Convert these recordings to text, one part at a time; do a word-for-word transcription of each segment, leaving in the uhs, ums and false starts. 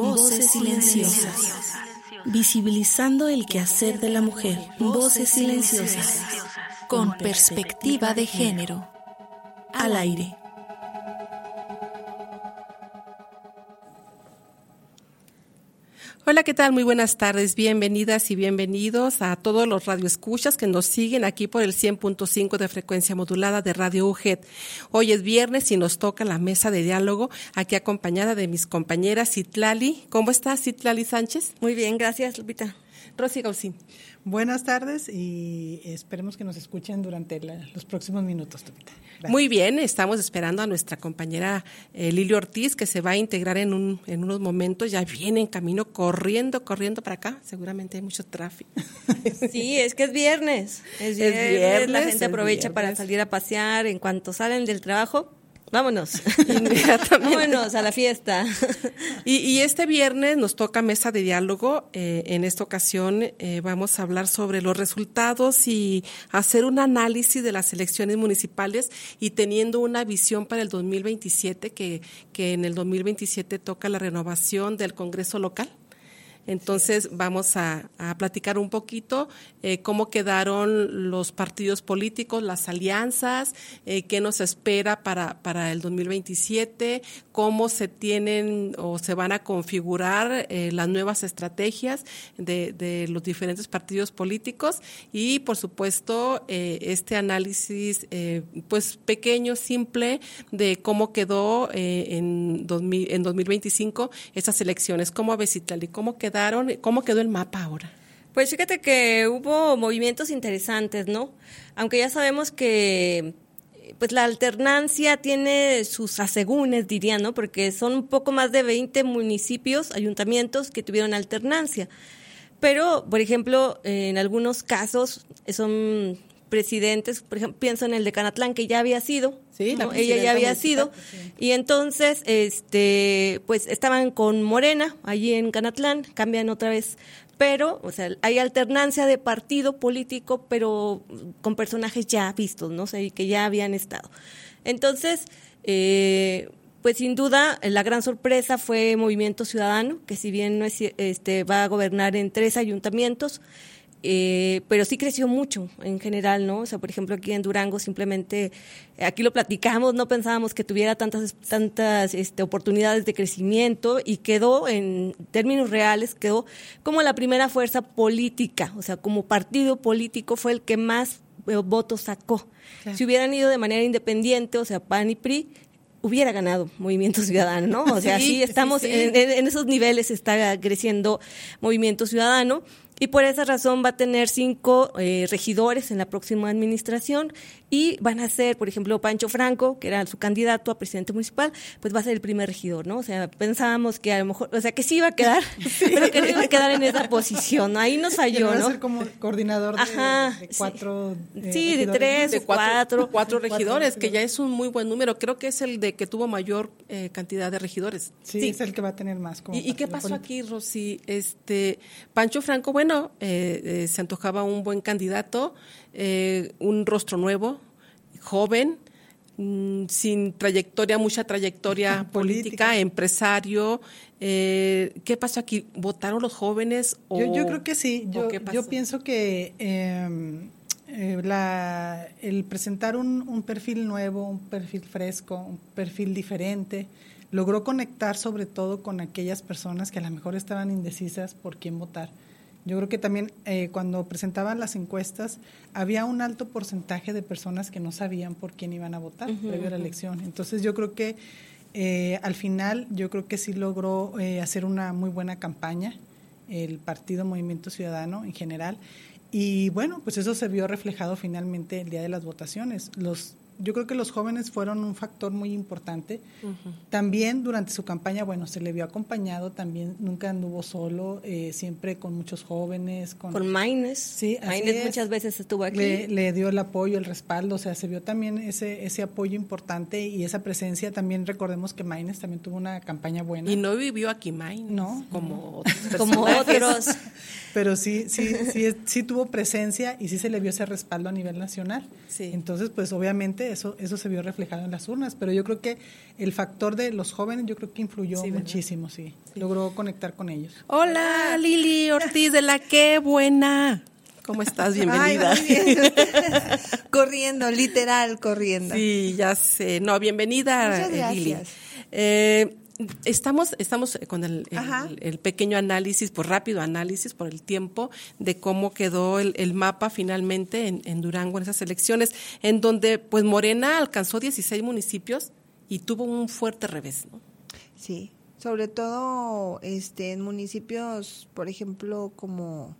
Voces silenciosas. Visibilizando el quehacer de la mujer. Voces silenciosas. Con perspectiva de género. Al aire. Hola, ¿qué tal? Muy buenas tardes. Bienvenidas y bienvenidos a todos los radioescuchas que nos siguen aquí por el cien punto cinco de frecuencia modulada de Radio U G E D. Hoy es viernes y nos toca la mesa de diálogo, aquí acompañada de mis compañeras Citlali. ¿Cómo estás, Citlali Sánchez? Muy bien, gracias, Lupita. Rosy Gausín. Buenas tardes y esperemos que nos escuchen durante la, los próximos minutos, Lupita. Muy bien, estamos esperando a nuestra compañera eh, Lili Ortiz, que se va a integrar en, un, en unos momentos. Ya viene en camino corriendo, corriendo para acá. Seguramente hay mucho tráfico. Sí, es que es viernes. Es viernes, es viernes la gente aprovecha viernes. para salir a pasear. En cuanto salen del trabajo, vámonos. Inmediatamente. Vámonos a la fiesta. Y, y este viernes nos toca mesa de diálogo. Eh, en esta ocasión eh, vamos a hablar sobre los resultados y hacer un análisis de las elecciones municipales y teniendo una visión para el dos mil veintisiete, que, que en el dos mil veintisiete toca la renovación del Congreso local. Entonces vamos a, a platicar un poquito eh, cómo quedaron los partidos políticos, las alianzas, eh, qué nos espera para, para el dos mil veintisiete, cómo se tienen o se van a configurar eh, las nuevas estrategias de, de los diferentes partidos políticos y, por supuesto, eh, este análisis eh, pues pequeño, simple, de cómo quedó eh, en, dos mil, en dos mil veinticinco esas elecciones. ¿Cómo ves, Citlali? ¿Cómo quedó? ¿Cómo quedó el mapa ahora? Pues fíjate que hubo movimientos interesantes, ¿no? Aunque ya sabemos que pues la alternancia tiene sus asegúnes, diría, ¿no? Porque son un poco más de veinte municipios, ayuntamientos que tuvieron alternancia. Pero, por ejemplo, en algunos casos son presidentes, por ejemplo, pienso en el de Canatlán, que ya había sido, sí, ¿no? Ella ya había sido, sí. Y entonces, este, pues estaban con Morena allí en Canatlán, cambian otra vez, pero, o sea, hay alternancia de partido político, pero con personajes ya vistos, ¿no? O sea, que ya habían estado. Entonces, eh, pues sin duda, la gran sorpresa fue Movimiento Ciudadano, que si bien no es, este, va a gobernar en tres ayuntamientos, Eh, pero sí creció mucho en general, ¿no? O sea, por ejemplo, aquí en Durango simplemente, aquí lo platicamos, no pensábamos que tuviera tantas tantas este, oportunidades de crecimiento y quedó, en términos reales, quedó como la primera fuerza política, o sea, como partido político fue el que más eh, votos sacó. Claro. Si hubieran ido de manera independiente, o sea, P A N y P R I, hubiera ganado Movimiento Ciudadano, ¿no? O sea, sí, sí estamos sí, sí. En, en esos niveles, está creciendo Movimiento Ciudadano. Y por esa razón va a tener cinco eh, regidores en la próxima administración y van a ser, por ejemplo, Pancho Franco, que era su candidato a presidente municipal, pues va a ser el primer regidor, ¿no? O sea, pensábamos que a lo mejor, o sea, que sí iba a quedar, sí. pero que no iba a quedar en esa posición, ¿no? Ahí nos falló, ¿no? Va a ser como coordinador de, Ajá, de cuatro sí, eh, sí de tres, de cuatro, cuatro, cuatro regidores, que ya es un muy buen número. Creo que es el de que tuvo mayor eh, cantidad de regidores. Sí, sí, es el que va a tener más. Como ¿Y, ¿y qué pasó político. aquí, Rosy? Este, Pancho Franco, bueno, eh, eh, se antojaba un buen candidato, eh, un rostro nuevo, joven, mmm, sin trayectoria, mucha trayectoria política, política, empresario. Eh, ¿Qué pasó aquí? ¿Votaron los jóvenes? O, yo, yo creo que sí. Yo, yo pienso que eh, eh, la, el presentar un, un perfil nuevo, un perfil fresco, un perfil diferente, logró conectar sobre todo con aquellas personas que a lo mejor estaban indecisas por quién votar. Yo creo que también eh, cuando presentaban las encuestas había un alto porcentaje de personas que no sabían por quién iban a votar uh-huh, previo a la elección. Entonces yo creo que eh, al final yo creo que sí logró eh, hacer una muy buena campaña el partido Movimiento Ciudadano en general y bueno, pues eso se vio reflejado finalmente el día de las votaciones. Los Yo creo que los jóvenes fueron un factor muy importante. Uh-huh. También durante su campaña, bueno, se le vio acompañado, también nunca anduvo solo, eh, siempre con muchos jóvenes. Con, con Maynes. Sí, Maynes muchas veces estuvo aquí. Le, le dio el apoyo, el respaldo, o sea, se vio también ese ese apoyo importante y esa presencia. También recordemos que Maynes también tuvo una campaña buena. Y no vivió aquí Maynes, no, como, no. como otros. Pero sí, sí, sí, sí tuvo presencia y sí se le vio ese respaldo a nivel nacional. Sí. Entonces, pues obviamente eso eso se vio reflejado en las urnas, pero yo creo que el factor de los jóvenes yo creo que influyó sí, muchísimo, sí. sí, logró conectar con ellos. Hola, Lili Ortiz de la Qué Buena. ¿Cómo estás? Bienvenida. Ay, muy bien. Corriendo, literal, corriendo. Sí, ya sé. No, bienvenida, Muchas gracias. Lili. Eh, Estamos, estamos con el, el, el pequeño análisis, por rápido análisis, por el tiempo, de cómo quedó el, el mapa finalmente en, en Durango en esas elecciones, en donde pues Morena alcanzó dieciséis municipios y tuvo un fuerte revés, ¿no? Sí, sobre todo este en municipios, por ejemplo, como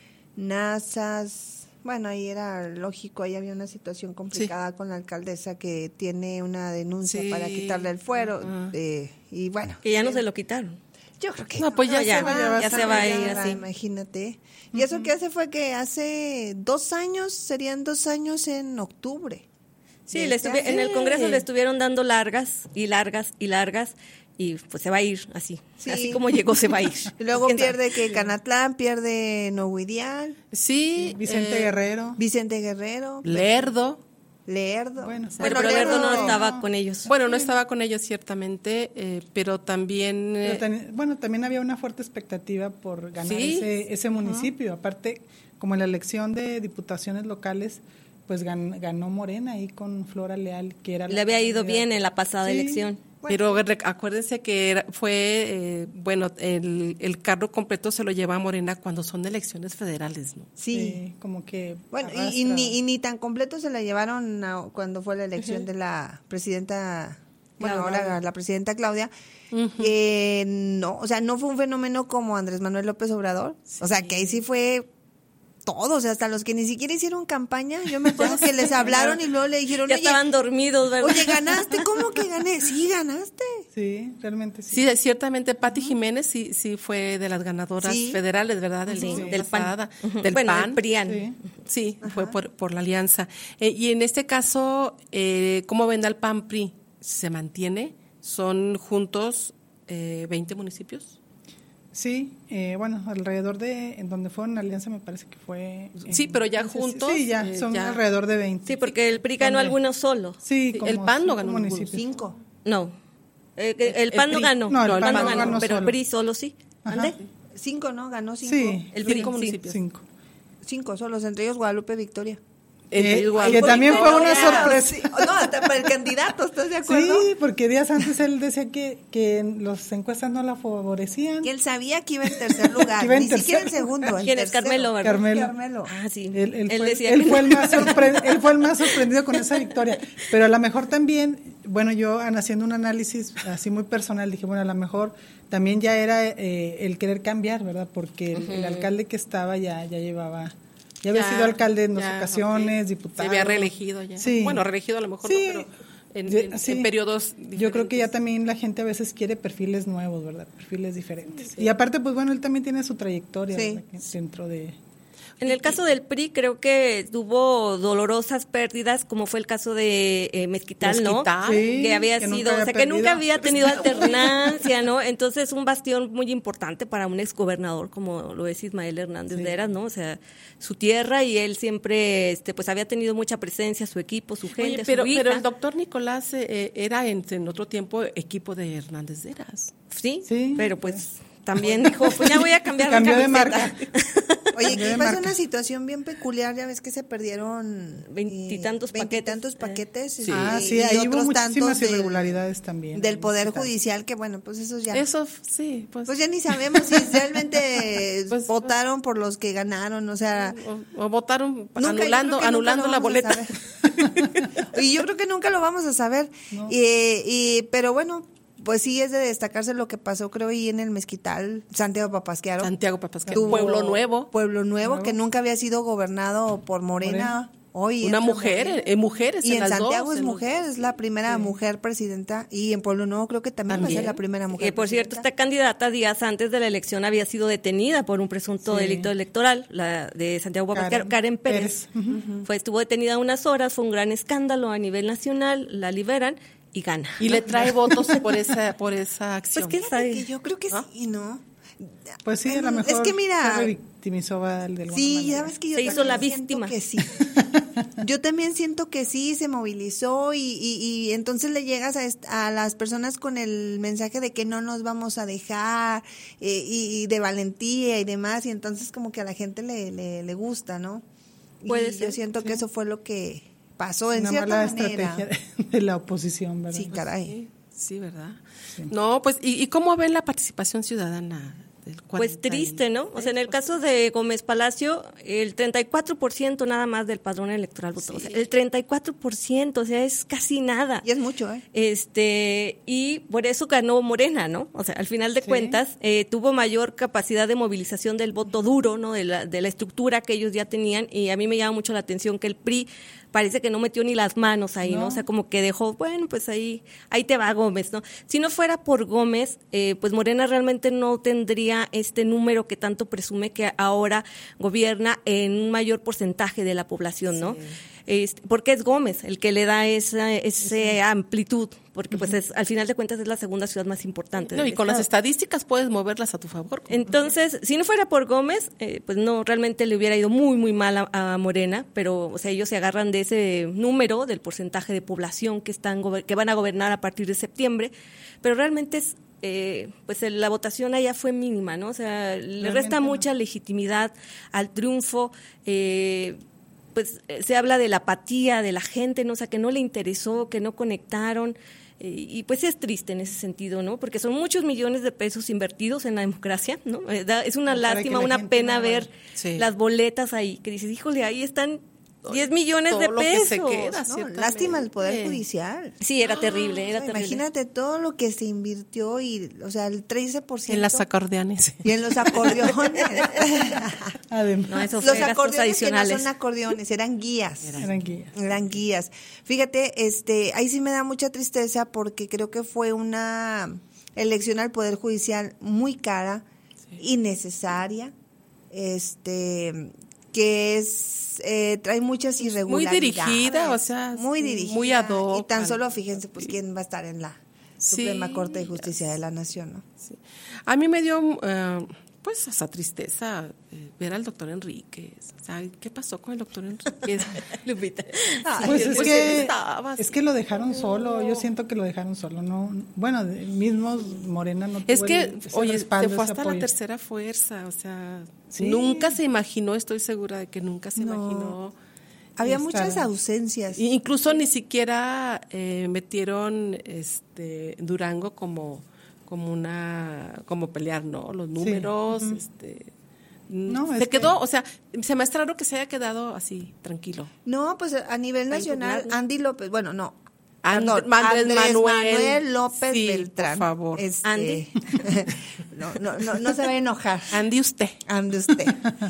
Nazas. Bueno, ahí era lógico, ahí había una situación complicada sí. con la alcaldesa que tiene una denuncia sí. para quitarle el fuero uh-huh. eh, y bueno. Que ya no se lo quitaron. Yo creo que no, pues ya, ya se va, ya se va a ir así. Imagínate. Uh-huh. Y eso que hace fue que hace dos años, serían dos años en octubre. Sí, le estuvi- en el Congreso le estuvieron dando largas y largas y largas. Y pues se va a ir así, sí. así como llegó se va a ir. Y luego pierde que Canatlán, pierde Nohuidial. Sí. Vicente eh, Guerrero. Vicente Guerrero. Lerdo. Lerdo. Bueno, bueno pero Lerdo no estaba con ellos. Bueno, no estaba con ellos ciertamente, eh, pero también... Eh, pero ten, bueno, también había una fuerte expectativa por ganar ¿sí? ese, ese municipio. Uh-huh. Aparte, como en la elección de diputaciones locales, pues gan, ganó Morena ahí con Flora Leal, que era... Le la había ido bien en la pasada sí. elección. Pero acuérdense que era, fue, eh, bueno, el, el cargo completo se lo lleva a Morena cuando son elecciones federales, ¿no? Sí, sí como que bueno, y, y, ni, y ni tan completo se la llevaron a, cuando fue la elección uh-huh. de la presidenta, bueno, Claudia. ahora la presidenta Claudia, uh-huh. eh, no, o sea, no fue un fenómeno como Andrés Manuel López Obrador, sí. o sea, que ahí sí fue... todos, hasta los que ni siquiera hicieron campaña, yo me acuerdo que les hablaron y luego le dijeron, ya estaban dormidos, ¿verdad? Oye, ¿ganaste? ¿Cómo que gané? Sí, ganaste. Sí, realmente sí. Sí, ciertamente Pati uh-huh. Jiménez sí sí fue de las ganadoras sí. federales, ¿verdad? Del, sí, del PAN. Uh-huh. Del bueno, PAN. El PRIAN. Sí, sí fue por, por la alianza. Eh, y en este caso, eh, ¿cómo ven al P A N P R I? ¿Se mantiene? ¿Son juntos eh, veinte municipios? Sí, eh, bueno, alrededor de, en donde fue una alianza me parece que fue... En, sí, pero ya juntos... Sí, ya, eh, son ya. alrededor de veinte. Sí, porque el P R I ganó algunos solo. Sí, sí como el P A N no ganó municipios. Cinco. No, eh, el P A N no ganó, no, el, no, el P A N no no ganó, ganó pero solo. el P R I solo sí. ¿Ande? Cinco, ¿no? Ganó cinco. Sí, el P R I cinco municipios. Cinco. Cinco solos, entre ellos Guadalupe Victoria. Eh, que también fue una sorpresa. Sí. No, hasta para el candidato, ¿estás de acuerdo? Sí, porque días antes él decía que, que las encuestas no la favorecían. Que él sabía que iba en tercer lugar, iba en ni tercer. siquiera en segundo. ¿Quién es Carmelo? ¿verdad? Carmelo. Carmelo. Ah, sí. Él, él, él fue, decía él, que fue no. el más sorpre- él fue el más sorprendido con esa victoria. Pero a lo mejor también, bueno, yo haciendo un análisis así muy personal, dije, bueno, a lo mejor también ya era eh, el querer cambiar, ¿verdad? Porque uh-huh. el, el alcalde que estaba ya, ya llevaba... Ya había ya, sido alcalde en dos ya, ocasiones, okay. diputado. Se había reelegido ya. Sí. Bueno, reelegido a lo mejor sí. no, pero en, en, sí. en periodos diferentes. Yo creo que ya también la gente a veces quiere perfiles nuevos, ¿verdad? Perfiles diferentes. Sí. Y aparte, pues bueno, él también tiene su trayectoria sí. dentro de... En el caso del P R I creo que tuvo dolorosas pérdidas, como fue el caso de eh, Mezquital, ¿no? Mezquital, sí, que había que sido, o sea, perdido. que nunca había tenido alternancia, ¿no? Entonces, un bastión muy importante para un exgobernador como lo es Ismael Hernández sí. de Eras, ¿no? O sea, su tierra y él siempre, este, pues había tenido mucha presencia, su equipo, su gente, Oye, pero, su hija. pero el doctor Nicolás eh, era en, en otro tiempo equipo de Hernández de Eras. Sí, sí pero pues también dijo, pues ya voy a cambiar Cambió de, de marca. Oye, aquí pasa una situación bien peculiar, ya ves que se perdieron veintitantos eh, paquetes. paquetes. Sí. Ah, sí, ahí hubo muchísimas irregularidades también. Del Poder Judicial, que bueno, pues eso ya... Eso, sí. Pues, pues ya ni sabemos si realmente pues, votaron por los que ganaron, o sea... O, o votaron nunca, anulando anulando la boleta. Y yo creo que nunca lo vamos a saber. No. Y, y, pero bueno... Pues sí, es de destacarse lo que pasó, creo, ahí en el Mezquital, Santiago Papasquiaro. Santiago Papasquiaro, Pueblo Nuevo. Pueblo Nuevo, Nuevo, que nunca había sido gobernado por Morena. Morena. Hoy Una mujer, mujer. Eh, mujeres y en, en las Santiago dos, es mujer, los... es la primera sí. mujer presidenta, y en Pueblo Nuevo creo que también, también. va a ser la primera mujer. Eh, por presidenta. cierto, esta candidata días antes de la elección había sido detenida por un presunto sí. delito electoral, la de Santiago Papasquiaro, Karen, Karen Pérez. Pérez. Uh-huh. Fue, estuvo detenida unas horas, fue un gran escándalo a nivel nacional, la liberan y gana. Y ¿no? le trae votos por esa por esa acción. Pues quién sabe. Que yo creo que ¿no? sí, ¿no? Pues sí, a lo mejor es que mira, se revictimizó de alguna sí, manera. ya ves que yo se hizo la víctima. Que sí. Yo también siento que sí, se movilizó y, y, y entonces le llegas a, est- a las personas con el mensaje de que no nos vamos a dejar eh, y, y de valentía y demás, y entonces como que a la gente le, le, le gusta, ¿no? Puede y ser, yo siento sí. que eso fue lo que pasó en Una cierta mala manera. estrategia de, de la oposición, ¿verdad? Sí, caray. Sí, sí, ¿verdad? Sí. No, pues, ¿y, ¿y cómo ven la participación ciudadana? Del Pues cuarenta y triste, ¿no? O sea, en el tres por ciento? caso de Gómez Palacio, el treinta y cuatro por ciento nada más del padrón electoral votó. O sea, el treinta y cuatro por ciento, o sea, es casi nada. Y es mucho, ¿eh? Este, y por eso ganó Morena, ¿no? O sea, al final de Sí. cuentas, eh, tuvo mayor capacidad de movilización del voto duro, ¿no? De la, de la estructura que ellos ya tenían, y a mí me llama mucho la atención que el P R I parece que no metió ni las manos ahí, ¿no? No. O sea, como que dejó, bueno, pues ahí, ahí te va Gómez, ¿no? Si no fuera por Gómez, eh, pues Morena realmente no tendría este número que tanto presume que ahora gobierna en un mayor porcentaje de la población, ¿no? Este, porque es Gómez el que le da esa, esa amplitud, porque pues es, al final de cuentas es la segunda ciudad más importante. No, del y con las estado. estadísticas puedes moverlas a tu favor. Entonces, si no fuera por Gómez, eh, pues no, realmente le hubiera ido muy, muy mal a, a Morena, pero, o sea, ellos se agarran de ese número, del porcentaje de población que están gober- que van a gobernar a partir de septiembre, pero realmente es, eh, pues el- la votación allá fue mínima, ¿no? O sea, le Realmente resta no. mucha legitimidad al triunfo, eh, pues eh, se habla de la apatía de la gente, ¿no? O sea, que no le interesó, que no conectaron. Eh, y pues es triste en ese sentido, ¿no? Porque son muchos millones de pesos invertidos en la democracia, ¿no? Eh, da- Es una Para que lástima, la una gente pena no ver vaya. Sí. las boletas ahí, que dices, híjole, ahí están diez millones todo de lo que pesos. se queda. No, Ciertamente. lástima el Poder Judicial. Sí, era terrible, era O sea, terrible. imagínate todo lo que se invirtió y, o sea, el trece por ciento. En las acordeones. Y en los acordeones. Además, No, eso Los fue gastos acordeones que no adicionales. son acordeones, eran guías. eran guías. Eran guías. Fíjate, este, ahí sí me da mucha tristeza porque creo que fue una elección al Poder Judicial muy cara, innecesaria, este, que es eh, trae muchas Muy irregularidades. dirigida, o sea, muy sí, dirigida. muy ad hoc. Y tan solo fíjense, pues, quién va a estar en la Sí, Suprema Corte de Justicia de la Nación, ¿no? Sí. A mí me dio, eh, pues, esa tristeza eh, ver al doctor Enríquez. O sea, ¿qué pasó con el doctor Enríquez? Lupita. Pues es pues, que, él estaba es así. que lo dejaron solo, yo siento que lo dejaron solo, no, bueno, de- mismos Morena no Es tuvo que, el- ese oye, respaldo, se fue ese hasta la apoyo. tercera fuerza, o sea, Sí. nunca se imaginó, estoy segura de que nunca se No. imaginó. Había Está- muchas ausencias. Y incluso ni siquiera eh, metieron este Durango como como una como pelear, ¿no? Los números, ujú. este No, se es quedó, que- o sea, se me hace raro que se haya quedado así, tranquilo. No, pues a nivel Para nacional, impugnar, ¿no? Andy López, bueno, no. And- Perdón, Andrés Andrés Manuel. Manuel López Sí, Beltrán. por favor. Este, Andy. no, no, no, no se va a enojar. Andy, usted. Ande usted.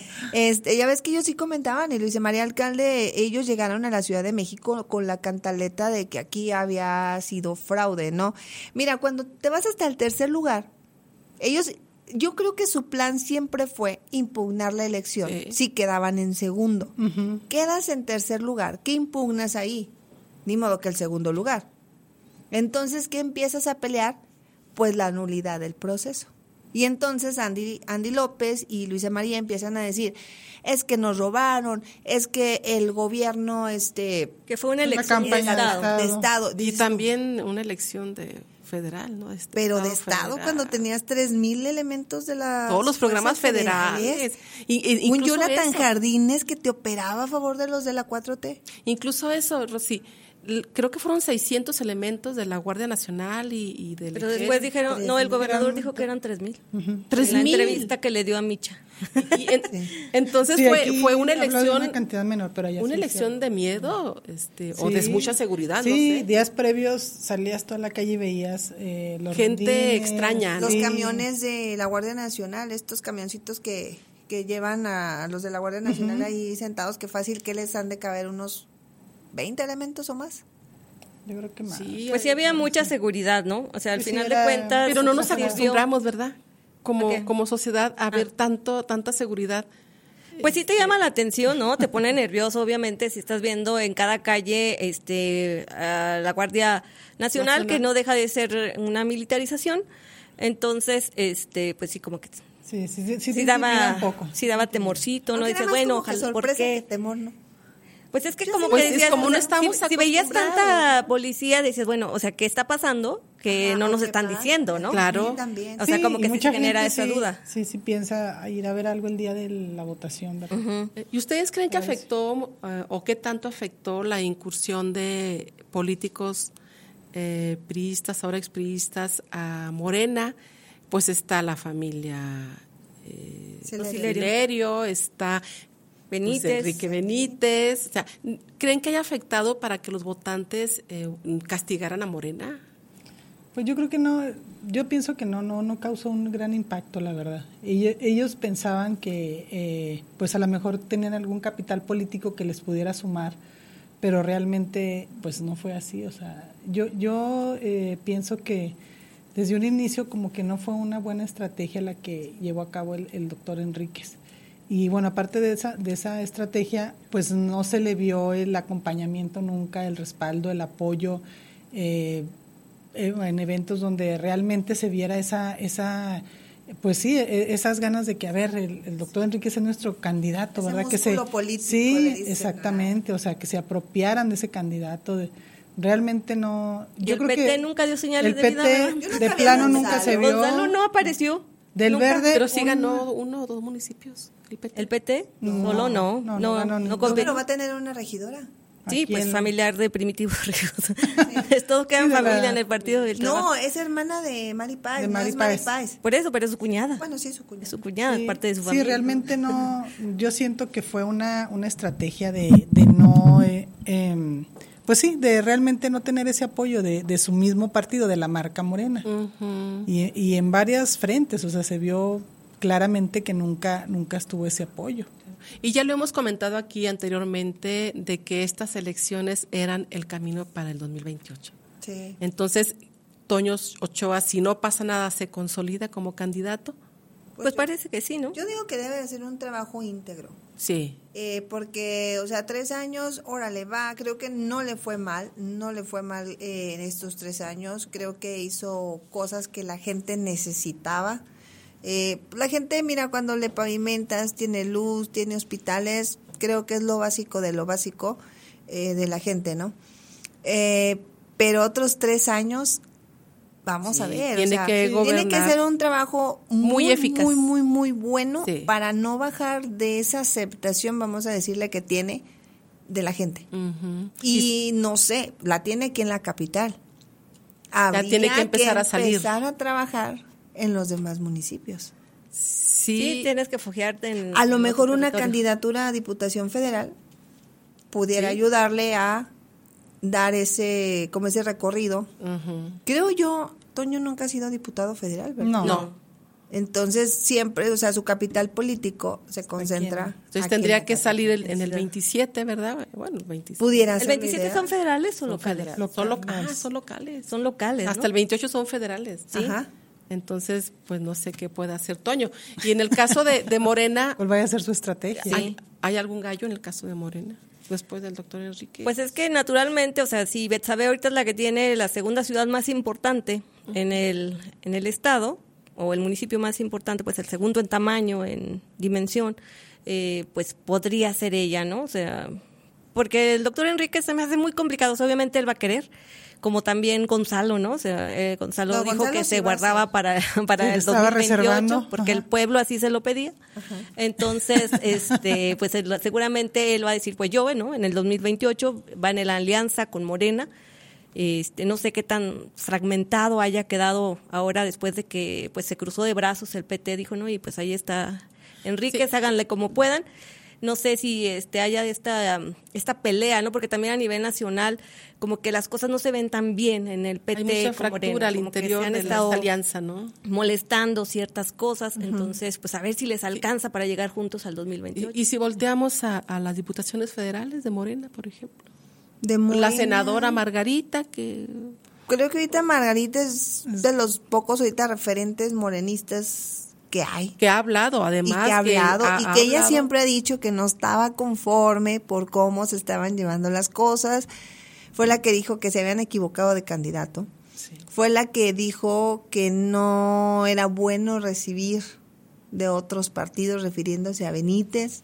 Este, ya ves que ellos sí comentaban, y Luis María Alcalde, ellos llegaron a la Ciudad de México con la cantaleta de que aquí había sido fraude, ¿no? Mira, cuando te vas hasta el tercer lugar, ellos, yo creo que su plan siempre fue impugnar la elección, Sí. si quedaban en segundo. Ujú. Quedas en tercer lugar, ¿qué impugnas ahí? Ni modo que el segundo lugar. Entonces, ¿qué empiezas a pelear? Pues la nulidad del proceso. Y entonces Andy, Andy López y Luisa María empiezan a decir, es que nos robaron, es que el gobierno, este, Que fue una Una elección de campaña de Estado. Estado. de Estado. Y dices tú, también una elección de federal, ¿no? Este pero de Estado, federal. cuando tenías tres mil elementos de la todos los programas federales. Y, y- Un incluso Jonathan eso. Jardines que te operaba a favor de los de la cuatro T. Incluso eso, Rosy, l- creo que fueron seiscientos elementos de la Guardia Nacional y, y del Pero Ejército. después dijeron, no, el gobernador Eran- dijo que eran tres mil. Tres En la mil. entrevista que le dio a Micha. Y en- Entonces Sí, fue, aquí fue una habló de elección, una cantidad menor, pero allá una sí elección hicieron. de miedo, este, o de Sí. mucha seguridad, Sí, no sé. días previos salías toda la calle y veías eh, los Gente rondines, extraña, Los sí. camiones de la Guardia Nacional, estos camioncitos que, que llevan a los de la Guardia Nacional ahí sentados, que fácil que les han de caber unos veinte elementos o más. Yo creo que más. Sí, Pues sí había mucha seguridad, ¿no? O sea, al Sí, sí, final era- de cuentas... pero no nos sirvió- acostumbramos, ¿verdad? Como, ¿A qué? como sociedad a ver Ah. tanto, tanta seguridad. Pues sí te llama la atención, ¿no? Te pone nervioso, obviamente, si estás viendo en cada calle este a la Guardia Nacional, Nacional. que no deja de ser una militarización, Entonces, este, pues sí, como que sí, sí, sí, sí, sí daba, un poco. sí daba temorcito, ¿no? Dice, bueno, ojalá, ¿por qué? Temor, ¿no? Pues es que Yo como sí, que pues, decías, como o no sea, estamos si, si veías acostumbrados. tanta policía, decías, bueno, o sea, ¿qué está pasando? Que Ajá, no nos ¿qué están pasa? diciendo, ¿no? Claro. Sí, también. O sea, Sí, como y que sí mucha se genera gente esa sí, duda. Sí, sí piensa ir a ver algo el día de la votación, ¿verdad? Ujú. ¿Y ustedes creen que Pues- afectó uh, o qué tanto afectó la incursión de políticos eh, priistas, ahora expriistas, a Morena? Pues está la familia eh, Silerio. Silerio, está Benítez. pues, Enrique Benítez. O sea, ¿creen que haya afectado para que los votantes eh, castigaran a Morena? Pues yo creo que no, yo pienso que no, no, no causó un gran impacto, la verdad. Ellos, ellos pensaban que, eh, pues a lo mejor tenían algún capital político que les pudiera sumar, pero realmente, pues no fue así. O sea, yo, yo eh, pienso que desde un inicio como que no fue una buena estrategia la que llevó a cabo el, el doctor Enríquez. Y bueno, aparte de esa, de esa estrategia, pues no se le vio el acompañamiento nunca, el respaldo, el apoyo, eh, en eventos donde realmente se viera esa, esa pues sí, esas ganas de que, a ver, el, el doctor Enríquez es nuestro candidato, Ese ¿verdad? Que se, político, sí, le dicen, exactamente, ¿verdad? O sea, que se apropiaran de ese candidato, de, realmente no... Y yo el creo P T que nunca dio señales el de P vida, T ¿verdad? Yo nunca de vi plano a nunca se vio. Gonzalo no apareció. Del nunca. verde... Pero sí un- ganó uno o dos municipios. El P T. ¿El P T? No, Solo no. no, No, no no, ganó no, ninguno. No, compitió. pero va a tener una regidora. Sí, Aquí pues en- familiar de Primitivo Ríos. Todos quedan Sí, de la- familia en el Partido del Trabajo. No, es hermana de Mari Páez, De no Mari es Mari Páez. Páez. Por eso, pero es su cuñada. Bueno, sí, es su cuñada. Es su cuñada, Sí, es parte de su sí, familia. realmente no, yo siento que fue una, una estrategia de, de no, eh, em, pues sí, de realmente no tener ese apoyo de, de su mismo partido, de la marca Morena. Ujú. y, y en varias frentes, o sea, se vio claramente que nunca, nunca estuvo ese apoyo. Y ya lo hemos comentado aquí anteriormente de que estas elecciones eran el camino para el dos mil veintiocho. Sí. Entonces, Toño Ochoa, si no pasa nada, se consolida como candidato. Pues yo- parece que sí, ¿no? Yo digo que debe de ser un trabajo íntegro. Sí. Eh, porque, o sea, tres años, órale, va, creo que no le fue mal, no le fue mal eh, en estos tres años, creo que hizo cosas que la gente necesitaba. Eh, la gente, mira, cuando le pavimentas, tiene luz, tiene hospitales, creo que es lo básico de lo básico eh, de la gente, ¿no? Eh, pero otros tres años, vamos Sí, a ver, tiene o sea, que tiene que gobernar ser un trabajo muy muy, eficaz. muy, muy, muy bueno Sí. para no bajar de esa aceptación, vamos a decirle, que tiene de la gente. Ujú. Y no sé, la tiene aquí en la capital. Habría tiene que empezar a salir. empezar a trabajar en los demás municipios. Sí, Sí, tienes que foguearte en... A lo en mejor otro una territorio. candidatura a Diputación Federal pudiera Sí. ayudarle a dar ese, como ese recorrido. Ujú. Creo yo, Toño nunca ha sido diputado federal, ¿verdad? No. No. Entonces siempre, o sea, su capital político se concentra. Entonces aquí tendría en la que salir el- capital en el federal. veintisiete, ¿verdad? Bueno, el veintisiete. Pudiera ¿El ser veintisiete la idea. son federales o Son locales? federales. Son, lo- ah, son locales. Son locales, Hasta ¿no? el veintiocho son federales. Sí. Ajá. Entonces, pues no sé qué puede hacer Toño. Y en el caso de, de Morena, ¿Cuál vaya a ser su estrategia? ¿hay, hay algún gallo en el caso de Morena? Después del doctor Enrique. Pues es que naturalmente, o sea, si Betsabe ahorita es la que tiene la segunda ciudad más importante en el, en el estado, o el municipio más importante, pues el segundo en tamaño, en dimensión, eh, pues podría ser ella, ¿no? O sea, porque el doctor Enrique se me hace muy complicado, o sea, obviamente él va a querer, como también Gonzalo, ¿no? O sea, eh, Gonzalo No, dijo Gonzalo que sí se va a guardaba ser. para, para Sí, el estaba dos mil veintiocho, reservando. porque Ajá. el pueblo así se lo pedía. Entonces, este, pues él- seguramente él va a decir, pues yo, ¿no? En el dos mil veintiocho va en la alianza con Morena. Este, no sé qué tan fragmentado haya quedado ahora después de que pues se cruzó de brazos el P T, dijo, no, y pues ahí está Enríquez, háganle como puedan. No sé si este haya esta um, esta pelea, ¿no? Porque también a nivel nacional como que las cosas no se ven tan bien en el P T hay mucha con fractura Morena, al como que interior se han de la estado alianza, ¿no? molestando ciertas cosas, entonces pues a ver si les alcanza para llegar juntos al dos mil veintiocho. Y, y si volteamos a, a las diputaciones federales de Morena, por ejemplo. De La Morena. senadora Margarita, que Creo que ahorita Margarita es de los pocos ahorita referentes morenistas que hay. que ha hablado, además. y que ha hablado, ha- y ha que ella hablado. siempre ha dicho que no estaba conforme por cómo se estaban llevando las cosas. Fue la que dijo que se habían equivocado de candidato. sí. fue la que dijo que no era bueno recibir de otros partidos, refiriéndose a Benítez.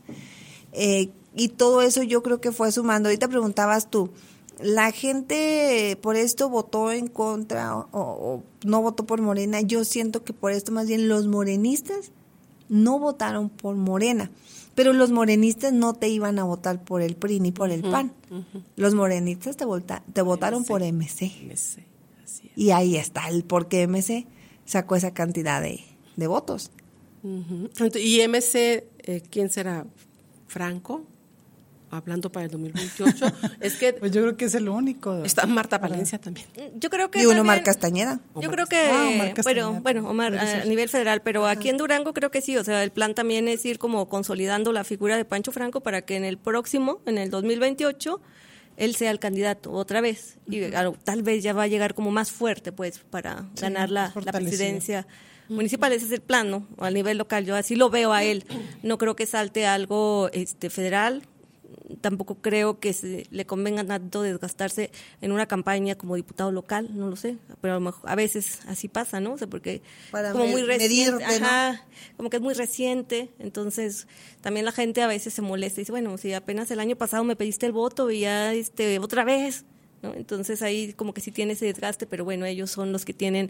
Eh, y todo eso yo creo que fue sumando. Ahorita preguntabas tú, ¿la gente por esto votó en contra o, o no votó por Morena? Yo siento que por esto más bien los morenistas no votaron por Morena. Pero los morenistas no te iban a votar por el P R I ni por el P A N. Uh-huh. Los morenistas te, vota, te votaron M C. Por M C. M C. Así es. Y ahí está el por qué M C sacó esa cantidad de, de votos. Uh-huh. Y M C, eh, ¿quién será? ¿Franco? Hablando para el dos mil veintiocho. Es que pues yo creo que es el único. Está Marta Palencia también. Yo creo que y uno Omar Castañeda. Yo creo que ah, Omar bueno, bueno, Omar a, a nivel federal, pero Ajá. aquí en Durango creo que sí, o sea, el plan también es ir como consolidando la figura de Pancho Franco para que en el próximo, en el dos mil veintiocho, él sea el candidato otra vez y uh-huh. tal vez ya va a llegar como más fuerte pues para sí, ganar la, la presidencia municipal. Ese es el plan, ¿no? A nivel local, yo así lo veo a él. No creo que salte algo este federal. Tampoco creo que se le convenga tanto desgastarse en una campaña como diputado local, no lo sé, pero a, lo mejor, a veces así pasa, ¿no? O sea, porque Para como muy reciente, medirte, ajá, ¿no? como que es muy reciente, entonces también la gente a veces se molesta y dice, bueno, si apenas el año pasado me pediste el voto y ya este otra vez, ¿no? Entonces ahí como que sí tiene ese desgaste, pero bueno, ellos son los que tienen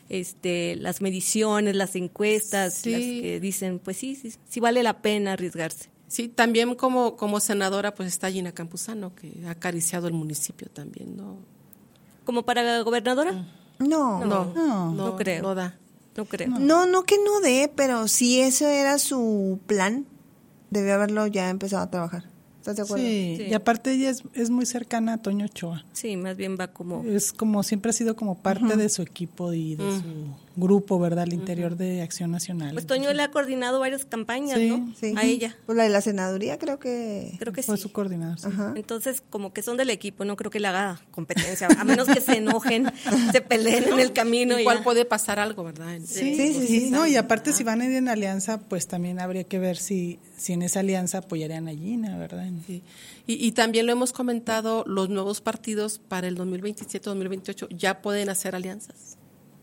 este las mediciones, las encuestas, sí. las que dicen, pues sí, sí, sí vale la pena arriesgarse. Sí, también como, como senadora pues está Gina Campuzano, que ha acariciado el municipio también, ¿no? ¿Como para gobernadora? No, no, no, no, no creo. No da. No creo. No, no que no dé, pero si eso era su plan, debió haberlo ya empezado a trabajar. ¿Estás de acuerdo? Sí, sí. Y aparte ella es, es muy cercana a Toño Ochoa. Sí, más bien va como... Es como, siempre ha sido como parte uh-huh. de su equipo y de uh-huh. su grupo, ¿verdad? Al interior uh-huh. de Acción Nacional. Pues Toño Entonces, le ha coordinado varias campañas, sí, ¿no? Sí. A ella. Pues la de la senaduría creo que... Creo que fue sí. su coordinador. Sí. Uh-huh. Entonces, como que son del equipo, no creo que le haga competencia, a menos que se enojen, se peleen en el camino. Igual ya. puede pasar algo, ¿verdad? Sí, sí, sí. sí. No, y aparte uh-huh. si van en alianza, pues también habría que ver si, si en esa alianza apoyarían a Gina, ¿verdad? Sí. Y, y también lo hemos comentado, los nuevos partidos para el dos mil veintisiete, dos mil veintiocho ya pueden hacer alianzas.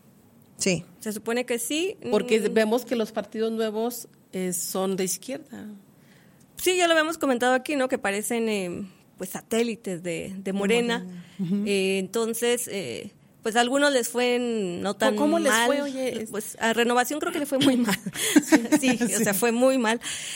Sí. Se supone que sí. Porque mm. vemos que los partidos nuevos eh, son de izquierda. Sí, ya lo habíamos comentado aquí, ¿no? Que parecen eh, pues satélites de, de Morena. Uh-huh. Eh, entonces, eh, pues a algunos les fue no tan ¿Cómo mal. les fue? Oye, pues a Renovación creo que le fue muy mal. sí, sí, o sea, fue muy mal.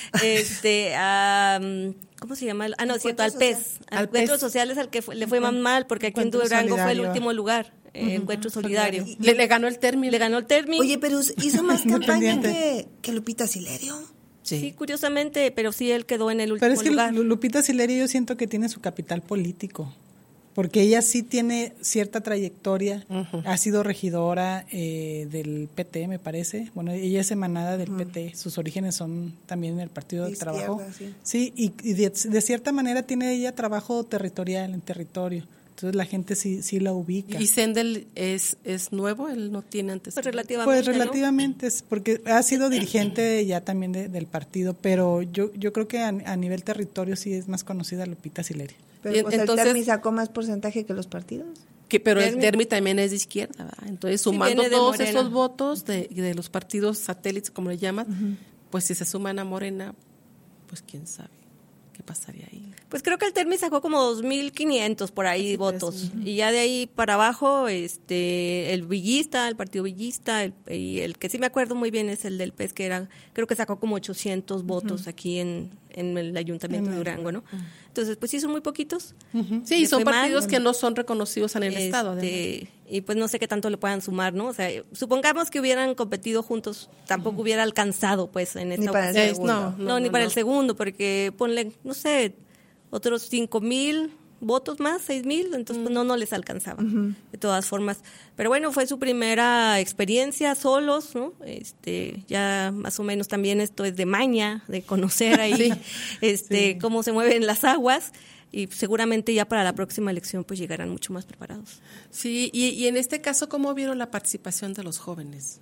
Este, a, ¿cómo se llama? Ah, no, cierto, al P E S. Al Encuentros Sociales al que fue, le fue más mal, porque aquí en Durango fue el último lugar. Eh, uh-huh. Encuentro Solidario. Le, le ganó el término. Le ganó el término. Oye, pero hizo más campaña que, que Lupita Silerio. Sí. sí, curiosamente, pero sí él quedó en el último lugar. Pero es que lugar. Lupita Silerio yo siento que tiene su capital político, porque ella sí tiene cierta trayectoria, uh-huh. ha sido regidora eh, del P T, me parece. Bueno, ella es emanada del uh-huh. P T, sus orígenes son también en el Partido del Trabajo. Sí, sí y, y de, de cierta manera tiene ella trabajo territorial, en territorio. Entonces la gente sí sí la ubica. ¿Y Sendel es es nuevo? ¿Él no tiene antes? Pues relativamente, Pues relativamente, ¿no? Porque ha sido dirigente ya también de, del partido, pero yo yo creo que a, a nivel territorio sí es más conocida Lupita Silerio. Pero pues, entonces, el Termi sacó más porcentaje que los partidos. Que, pero Termi. el Termi también es de izquierda, ¿verdad? Entonces, sumando sí, todos Morena. Esos votos de, de los partidos satélites, como le llaman, uh-huh. pues si se suman a Morena, pues quién sabe qué pasaría ahí. Pues creo que el Termi sacó como dos mil quinientos por ahí sí, votos. Uh-huh. Y ya de ahí para abajo, este el villista, el partido villista, el, y el que sí me acuerdo muy bien es el del P E S, que era, creo que sacó como ochocientos votos uh-huh. aquí en, en el Ayuntamiento uh-huh. de Durango, ¿no? Uh-huh. Entonces, pues sí, son muy poquitos. Uh-huh. Sí, son partidos mal, que no son reconocidos en el este, Estado. Además. Y pues no sé qué tanto le puedan sumar, ¿no? O sea, supongamos que hubieran competido juntos, tampoco uh-huh. hubiera alcanzado, pues, en esta ni para ocasión. el segundo. No, no, no ni no, para no. el segundo, porque ponle, no sé, otros cinco mil votos más, seis mil, entonces uh-huh. pues no, no les alcanzaba, uh-huh. de todas formas. Pero bueno, fue su primera experiencia solos, ¿no? Este, ya más o menos también esto es de maña, de conocer ahí sí. este sí. cómo se mueven las aguas. Y seguramente ya para la próxima elección pues llegarán mucho más preparados. Sí, y, y en este caso, ¿cómo vieron la participación de los jóvenes?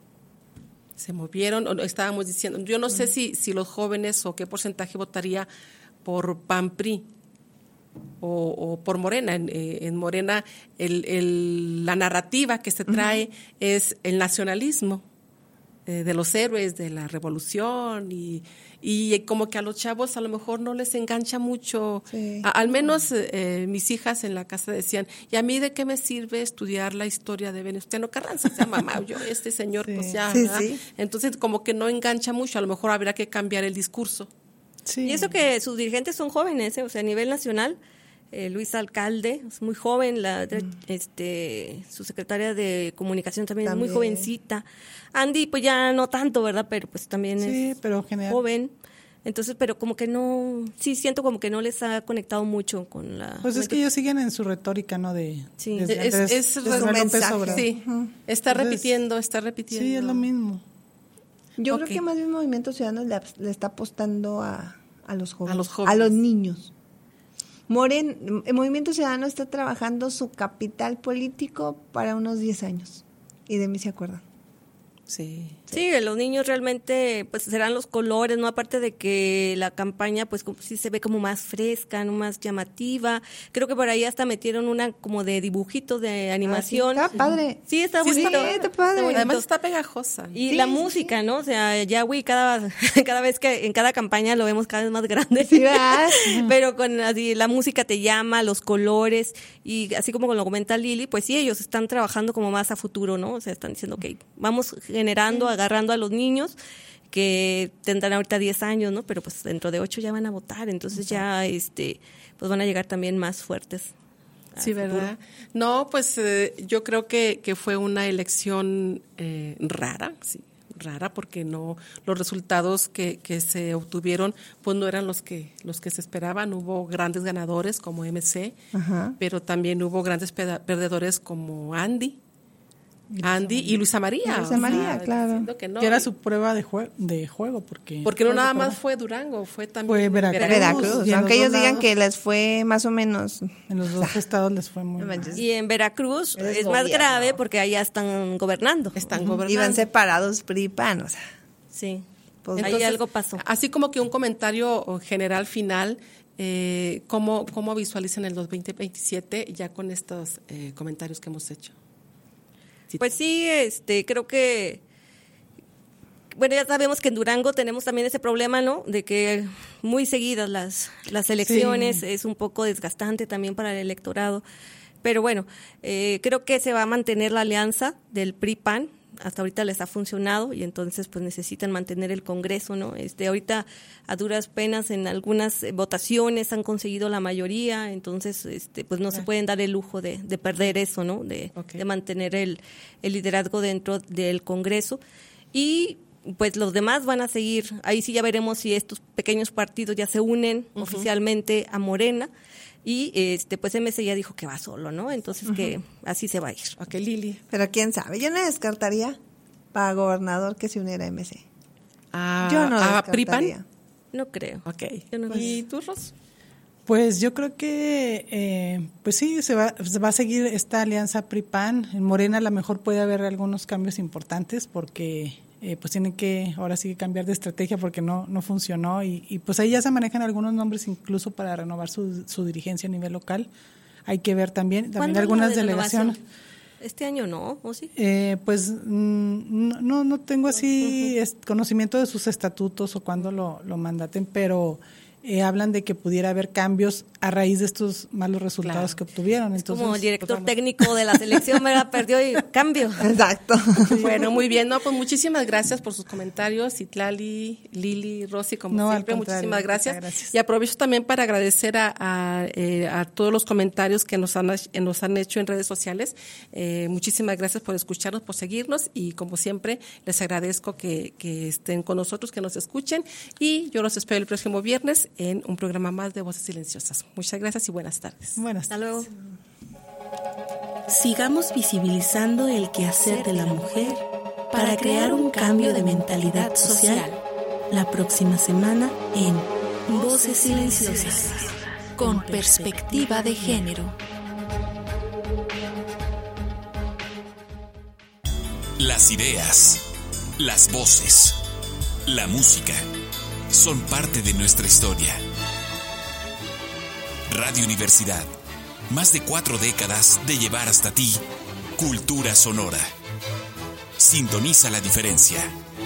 ¿Se movieron? O estábamos diciendo, yo no sé si, si los jóvenes o qué porcentaje votaría por P A N P R I. o, o por Morena. En, en Morena el, el, la narrativa que se trae uh-huh. es el nacionalismo eh, de los héroes de la revolución y, y como que a los chavos a lo mejor no les engancha mucho. Sí. A, al menos eh, mis hijas en la casa decían, ¿y a mí de qué me sirve estudiar la historia de Venustiano Carranza? O sea, mamá, yo este señor sí. pues ya, sí, sí. Entonces como que no engancha mucho, a lo mejor habría que cambiar el discurso. Sí. Y eso que sus dirigentes son jóvenes, ¿eh? O sea, a nivel nacional, eh, Luis Alcalde es muy joven, la mm. este su secretaria de comunicación también, también es muy jovencita. Andy, pues ya no tanto, ¿verdad? Pero pues también sí, es pero genial. joven. Entonces, pero como que no, sí siento como que no les ha conectado mucho con la... Pues es que ellos siguen en su retórica, ¿no? De, sí. Es, Andrés, es, es un mensaje. Sí, uh-huh. está Entonces, repitiendo, está repitiendo. Sí, es lo mismo. Yo okay. creo que más bien Movimiento Ciudadano le, le está apostando a, a los jóvenes, a los jóvenes, a los niños. Moren, el Movimiento Ciudadano está trabajando su capital político para unos diez años. Y de mí se acuerdan. Sí. Sí, los niños realmente pues serán los colores, ¿no? Aparte de que la campaña pues como, sí se ve como más fresca, no más llamativa. Creo que por ahí hasta metieron una como de dibujitos de animación. Ah, sí, está padre. Sí, está sí, bonito. Está, está padre. Está Además está pegajosa. Y sí, la sí, música, sí. ¿no? O sea, Yahweh cada cada vez que en cada campaña lo vemos cada vez más grande. Sí, ¿verdad? Pero con así la música te llama, los colores y así como lo comenta Lili, pues sí, ellos están trabajando como más a futuro, ¿no? O sea, están diciendo, ok, vamos generando, sí. agarrando a los niños que tendrán ahorita diez años, ¿no? Pero pues dentro de ocho ya van a votar, entonces okay. ya este pues van a llegar también más fuertes. Sí, ¿verdad? No, pues eh, yo creo que, que fue una elección eh, rara, sí, rara, porque no los resultados que, que se obtuvieron pues no eran los que los que se esperaban. Hubo grandes ganadores como M C, ajá. pero también hubo grandes peda- perdedores como Andy. Andy y Luisa María. Luisa María, sea, claro. Que, no. que era su prueba de, jue- de juego. Porque, porque no nada más fue Durango, fue también fue Veracruz. Veracruz. Veracruz. Aunque ellos digan lados, que les fue más o menos. En los dos estados les fue muy mal. Y en Veracruz es, es más grave porque allá están gobernando. Están uh-huh. gobernando. Iban separados P R I y P A N, o sea. Sí. Pues entonces, ahí algo pasó. Así como que un comentario general final. Eh, ¿cómo, ¿Cómo visualizan el dos mil veintisiete ya con estos eh, comentarios que hemos hecho? Pues sí, este, creo que, bueno, ya sabemos que en Durango tenemos también ese problema, ¿no? De que muy seguidas las, las elecciones, sí. es un poco desgastante también para el electorado. Pero bueno, eh, creo que se va a mantener la alianza del P R I P A N. Hasta ahorita les ha funcionado y entonces pues necesitan mantener el Congreso, ¿no? Este, ahorita a duras penas en algunas votaciones han conseguido la mayoría, entonces este pues no okay. se pueden dar el lujo de, de perder eso, ¿no? De, okay. de mantener el, el liderazgo dentro del Congreso. Y pues los demás van a seguir, ahí sí ya veremos si estos pequeños partidos ya se unen uh-huh. oficialmente a Morena. Y este pues M C ya dijo que va solo, ¿no? Entonces uh-huh. que así se va a ir. Ok, Lili. Pero quién sabe, yo no descartaría para gobernador que se uniera a M C. Ah, yo no ¿a P R I P A N? No creo. Ok. Yo no pues, ¿y tú, Ros? Pues yo creo que, eh, pues sí, se va, se va a seguir esta alianza P R I P A N. En Morena a lo mejor puede haber algunos cambios importantes porque... Eh, pues tienen que ahora sí cambiar de estrategia porque no no funcionó y, y pues ahí ya se manejan algunos nombres incluso para renovar su, su dirigencia a nivel local. Hay que ver también también algunas de delegaciones. Este año no, ¿o sí? Eh, pues mm, no no tengo así uh-huh. es, conocimiento de sus estatutos o cuándo lo, lo mandaten, pero eh, hablan de que pudiera haber cambios a raíz de estos malos resultados claro. que obtuvieron. Es Entonces, como director pues, técnico de la selección, ¿verdad? Perdió y cambio. Exacto. Bueno, muy bien. No, pues muchísimas gracias por sus comentarios. Citlali, Lili, Rosy, como no, siempre, muchísimas gracias. gracias. Y aprovecho también para agradecer a, a, eh, a todos los comentarios que nos han, nos han hecho en redes sociales. Eh, muchísimas gracias por escucharnos, por seguirnos y como siempre les agradezco que, que estén con nosotros, que nos escuchen y yo los espero el próximo viernes en un programa más de Voces Silenciosas. Muchas gracias y buenas tardes. Buenas tardes. Hasta luego. Sigamos visibilizando el quehacer de la mujer para crear un cambio de mentalidad social. La próxima semana en Voces Silenciosas, con perspectiva de género. Las ideas, las voces, la música son parte de nuestra historia. Radio Universidad. Más de cuatro décadas de llevar hasta ti cultura sonora. Sintoniza la diferencia.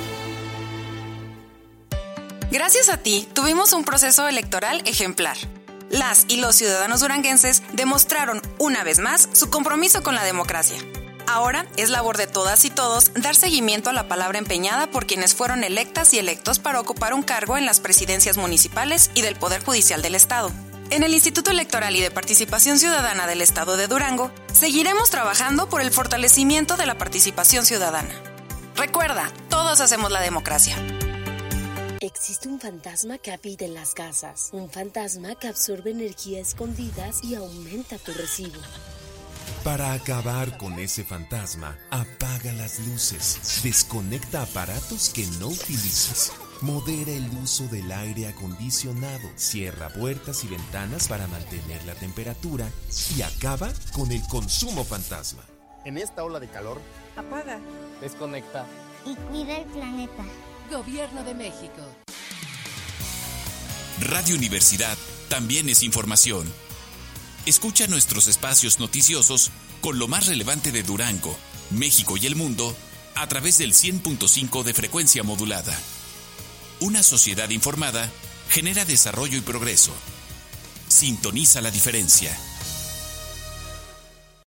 Gracias a ti, tuvimos un proceso electoral ejemplar. Las y los ciudadanos duranguenses demostraron, una vez más, su compromiso con la democracia. Ahora es labor de todas y todos dar seguimiento a la palabra empeñada por quienes fueron electas y electos para ocupar un cargo en las presidencias municipales y del Poder Judicial del Estado. En el Instituto Electoral y de Participación Ciudadana del Estado de Durango, seguiremos trabajando por el fortalecimiento de la participación ciudadana. Recuerda, todos hacemos la democracia. Existe un fantasma que habita en las casas, un fantasma que absorbe energía escondidas y aumenta tu recibo. Para acabar con ese fantasma, apaga las luces, desconecta aparatos que no utilices, modera el uso del aire acondicionado, cierra puertas y ventanas para mantener la temperatura y acaba con el consumo fantasma. En esta ola de calor, apaga, desconecta y cuida el planeta. Gobierno de México. Radio Universidad también es información. Escucha nuestros espacios noticiosos con lo más relevante de Durango, México y el mundo a través del cien punto cinco de frecuencia modulada. Una sociedad informada genera desarrollo y progreso. Sintoniza la diferencia.